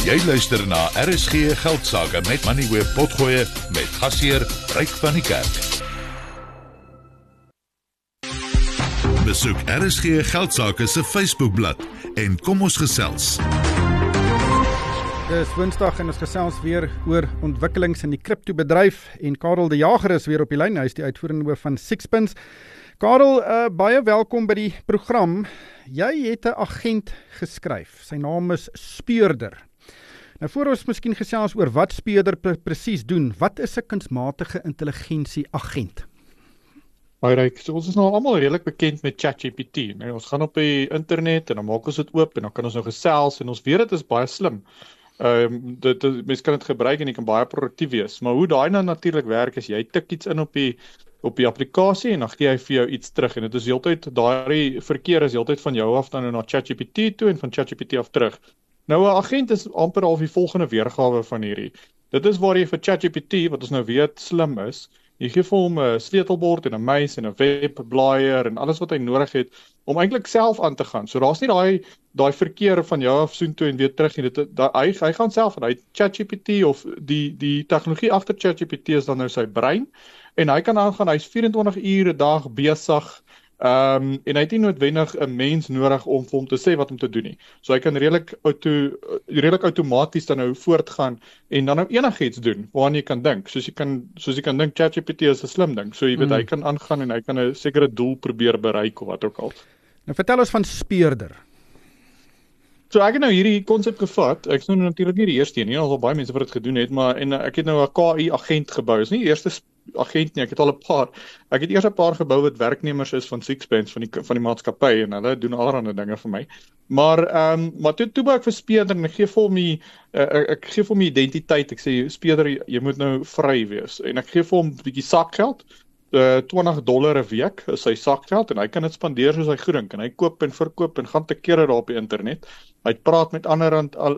Jy luister na RSG Geldsaake met Moneyweb Potgoe met gasheer Ryk van die Kerk. Besoek RSG Geldsaake se Facebookblad en kom ons gesels. Dis Woensdag en ons gesels weer oor ontwikkelings in die kriptobedryf en Karel de Jager is weer op die lyn. Hy is die uitvoerende hoof van Sixpence. Karel, baie welkom by die program. Jy het 'n agent geskryf. Sy naam is Speurder. Nou voor ons miskien gesels oor wat Speurder presies doen, wat is 'n kunsmatige intelligensie agent? Ryk, so ons is nou almal redelik bekend met ChatGPT. Nou, ons gaan op die internet en dan maak ons dit oop en dan kan ons nou gesels en ons weet dit is baie slim. Mens kan dit gebruik en jy kan baie produktief wees. Maar hoe daai nou natuurlik werk is, jy tik iets in op die applikasie en dan gee hy vir jou iets terug. En dit is heeltyd, daai verkeer is heeltyd van jou af dan na ChatGPT toe en van ChatGPT af terug. Nou 'n agent is amper al die volgende weergawe van hierdie. Dit is waar jy vir ChatGPT, wat ons nou weet slim is, jy gee vir hom 'n sleutelbord en 'n muis en 'n webblaaier en alles wat hy nodig het om eintlik self aan te gaan. So daar's nie daai verkeer van jou af soontoe en weer terug nie. Hy gaan self en hy ChatGPT of die tegnologie agter ChatGPT is dan nou sy brein en hy kan aangaan. Hy's 24 ure 'n dag besig. En hy het nie noodwendig 'n mens nodig om vir hom te sê wat om te doen nie. So hy kan redelik outomaties dan nou voortgaan en dan nou enigiets doen waaraan jy kan dink. Soos jy kan dink ChatGPT is 'n slim ding. So jy weet hy kan aangaan en hy kan 'n sekere doel probeer bereik of wat ook al. Nou vertel ons van Speurder. So ek het nou hierdie konsep gevat. Ek is nou natuurlik nie die eerste een nie. Al baie mense wat dit gedoen het, maar ek het nou 'n KI agent gebou. Is nie die eerste agent nie. Ek het eers 'n paar gebou wat werknemers is van Sixpence van die maatskappy en hulle doen allerlei dinge vir my. Maar toe bou ek vir Speurder en ek gee vir hom identiteit. Ek sê Speurder, jy moet nou vry wees en ek gee vir hom 'n bietjie sakgeld. $20 'n week is sy sakgeld en hy kan dit spandeer soos hy goed dink en hy koop en verkoop en gaan te kere daar op die internet. Hy praat met ander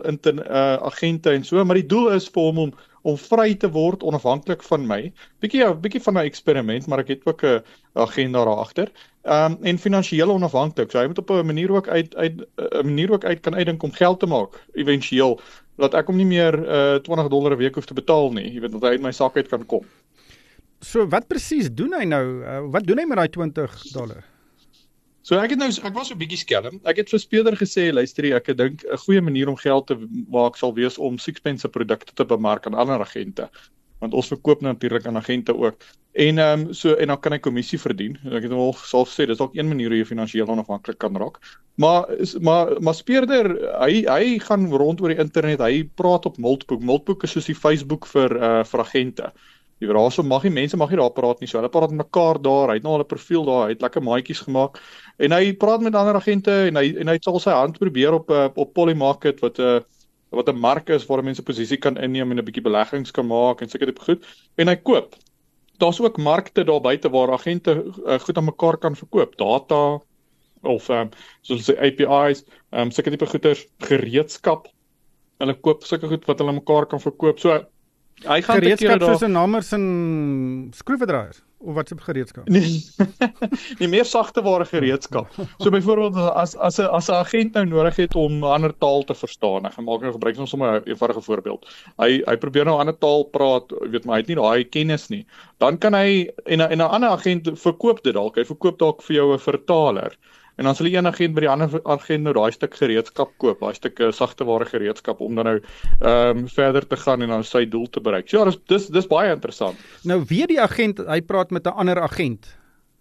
agente en so, maar die doel is vir hom om vry te word onafhanklik van my. Bietjie van 'n eksperiment, maar ek het ook 'n agenda daar agter. En finansiëel onafhanklik. So hy moet op 'n manier ook uit kan uitdink om geld te maak éventueel, dat ek hom nie meer $20 'n week hoef te betaal nie. Jy weet dat hy uit my sak uit kan kom. So wat presies doen hy nou? Wat doen hy met daai $20? So ek was so 'n bietjie skelm. Ek het vir Speurder gesê, luister jy, ek dink 'n goeie manier om geld te maak sal wees om Sixpence se produkte te bemark aan ander agente. Want ons verkoop natuurlik aan agente ook. En dan kan hy kommissie verdien. Ek het al self gesê dis dalk een manier hoe jy finansiëel onafhanklik kan raak. Maar Speurder, hy gaan rond oor die internet. Hy praat op Moltboek. Moltboek is soos die Facebook vir agente. Die mense mag nie daar praat nie, so hulle praat met mekaar daar, hy het nou al 'n profiel daar, hy het lekker maatjies gemaak, en hy praat met ander agente, en hy sal sy hand probeer op Polymarket, wat 'n mark is, waar mense posisie kan inneem, en 'n bietjie beleggings kan maak, en seker tipe goed, en hy koop. Daar's ook markte daar buite, waar agente goed aan mekaar kan verkoop, data, of soos die APIs, seker tipe goeders, gereedskap, hulle koop seker goed wat hulle mekaar kan verkoop, so, gereedskap soos 'n hamers en skroewedraaiers, of wat se gereedskap? Nee, meer sagteware gereedskap. So byvoorbeeld as 'n agent nou nodig het om 'n ander taal te verstaan, ek maak nou gebruik van sommer 'n eenvoudige voorbeeld. Hy probeer nou 'n ander taal praat, weet maar hy het nie daai kennis nie. Dan kan hy en 'n ander agent verkoop dit dalk. Hy verkoop dalk vir jou 'n vertaler. En dan sal die een agent by die ander agent nou daai stuk gereedskap koop, daai stuk sagteware gereedskap om dan nou verder te gaan en dan sy doel te bereik. So ja, dis baie interessant. Nou weet die agent, hy praat met 'n ander agent.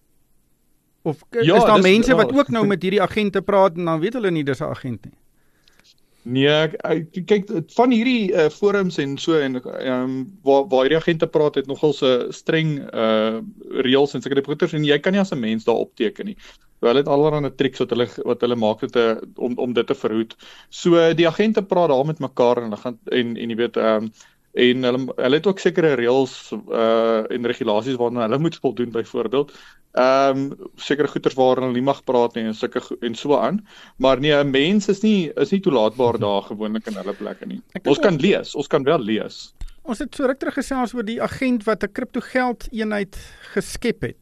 Of is daar mense wat ook nou met hierdie agente praat en dan weet hulle nie dis 'n agent nie? Nee, kyk, van hierdie forums en so, en waar hierdie agente praat, het nogal so streng reëls en sekere goeders, en jy kan nie as 'n mens daar opteken nie. Hulle het allerlei triks wat hulle maak om dit te verhoed. So die agente praat daar met mekaar en jy weet, en hulle het ook sekere reëls en regulasies waarna hulle moet voldoen, byvoorbeeld. Sekere goeders waar hulle nie mag praat nie en so aan. Maar nee, 'n mens is nie toelaatbaar daar gewoonlik in hulle plekke nie. Ons kan wel lees. Ons het so ruk terug gesels oor die agent wat 'n kriptogeld eenheid geskep het.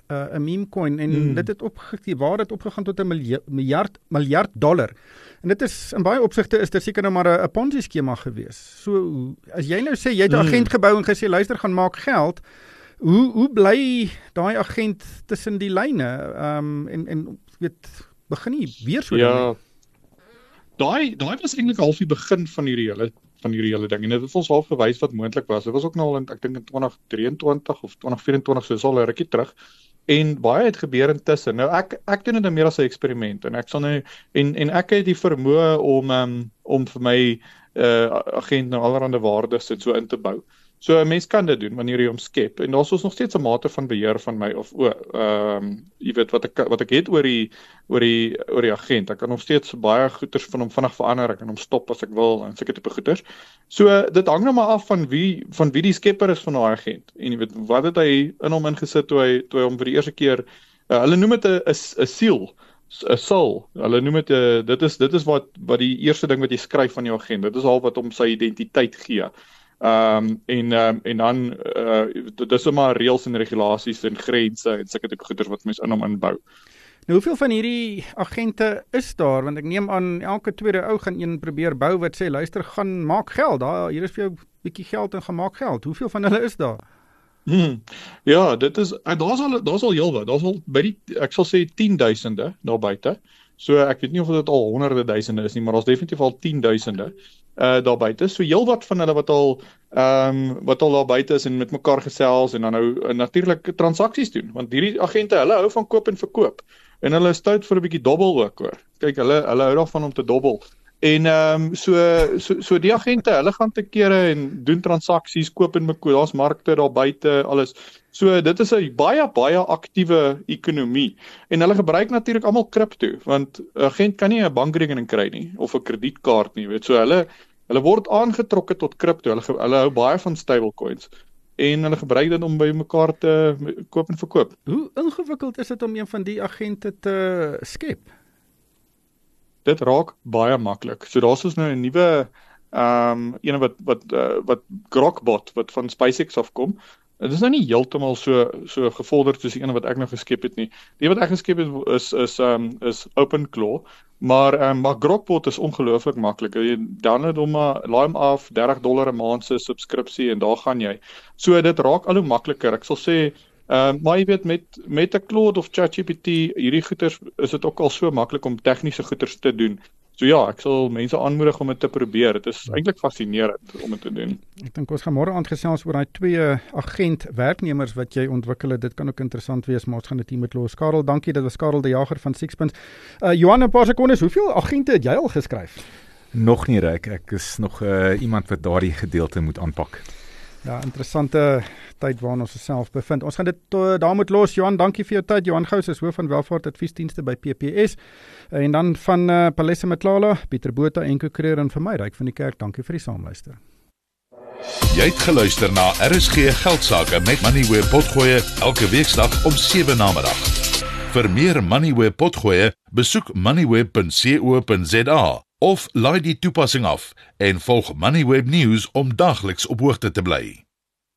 'n meme coin en dit het die waarde het opgegaan tot $1 miljard. En dit is in baie opsigte is dit seker nou maar 'n Ponzi skema gewees. So as jy nou sê jy het 'n agent gebou en gesê luister gaan maak geld, hoe bly daai agent tussen die lyne en weet begin nie weer so ja. Daai was eintlik half die begin van hierdie hele ding en dit het ons half gewys wat moontlik was. Dit was ook nou al ek dink in 2023 of 2024 so al 'n rukkie terug. En baie het gebeur intussen. Nou ek doen dit meer as 'n eksperiment en ek sal nou en ek het die vermoë om vir my agent nou allerhande waardes so in te bou. So 'n mens kan dit doen wanneer jy hom skep en daar's ons nog steeds 'n mate van beheer van my of jy weet wat ek het oor die agent. Ek kan nog steeds baie goeders van hom vinnig verander, ek kan hom stop as ek wil en sulke tipe goeders. So dit hang nou maar af van wie die skepper is van daai agent. En jy weet wat het hy in hom ingesit toe hy hom vir die eerste keer hulle noem dit 'n siel. 'n soul. Hulle noem dit dit is wat die eerste ding wat jy skryf van jou agent. Dit is al wat hom sy identiteit gee. En dan dit is maar reëls en regulasies en grense en sulke tipe goeders wat mens in hom inbou. Nou hoeveel van hierdie agente is daar? Want ek neem aan elke tweede ou gaan een probeer bou wat sê luister gaan maak geld. Hier is vir jou 'n bietjie geld en gaan maak geld. Hoeveel van hulle is daar? Ja, dit is daar's al heelwat. Daar's al by die ek sal sê 10,000 daar buite. So ek weet nie of dit al honderde duisende is nie, maar daar's definitief al 10,000 daar buite. So heelwat van hulle wat al daar buite is en met mekaar gesels en dan nou natuurlik transaksies doen, want hierdie agente hulle hou van koop en verkoop en hulle is stout vir 'n bietjie dobbel ook hoor. Kyk, hulle hou daarvan om te dobbel. En so die agente, hulle gaan te kere en doen transaksies, koop en verkoop, daar's markte daar buite, alles. So dit is 'n baie aktiewe ekonomie. En hulle gebruik natuurlik almal kripto, want 'n agent kan nie 'n bankrekening kry nie of 'n kredietkaart nie, weet. So hulle word aangetrokke tot kripto. Hulle hou baie van stablecoins. En hulle gebruik dit om by mekaar te koop en verkoop. Hoe ingewikkeld is dit om een van die agente te skep? Dit raak baie maklik. So daar's ons nou 'n nuwe ene wat Grokbot wat van SpaceX afkom. Dit is nou nie heeltemal so gevorder soos die ene wat ek nou geskep het nie. Die wat ek geskep het is OpenClaw, maar Grokbot is ongelooflik maklik. Jy download hom maar, laai hom af, $30 'n maand se subskripsie en daar gaan jy. So dit raak al hoe makliker. Ek sal sê maar jy weet met 'n Claude of ChatGPT, hierdie goeters is dit ook al so maklik om tegniese goeters te doen. So ja, ek sal mense aanmoedig om dit te probeer. Dit is eintlik fascinerend om dit te doen. Ek dink ons gaan môre aand gesels oor daai 2 agent werknemers wat jy ontwikkel het. Dit kan ook interessant wees, maar ons gaan dit hier met los. Karel, dankie. Dit was Karel die Jager van Sixpence. Johan, 'n paar sekondes. Hoeveel agente het jy al geskryf? Nog nie, ek is nog iemand wat daardie gedeelte moet aanpak. Ja, interessante tyd waarin ons osself bevind. Ons gaan dit daar moet los. Johan, dankie vir jou tyd. Johan Gous is hoof van welvaart adviesdienste by PPS. En dan van Palesa Matlala, Pieter Botha en Kokreer en vir my Ryk van die Kerk. Dankie vir die saamluister. Jy het geluister na RSG Geldsaake met Moneyweb Potgoe elke weeksdag om 7 namiddag. Vir meer Moneyweb Potgoe, besoek moneyweb.co.za of laai die toepassing af en volg Moneyweb News om dagliks op hoogte te bly.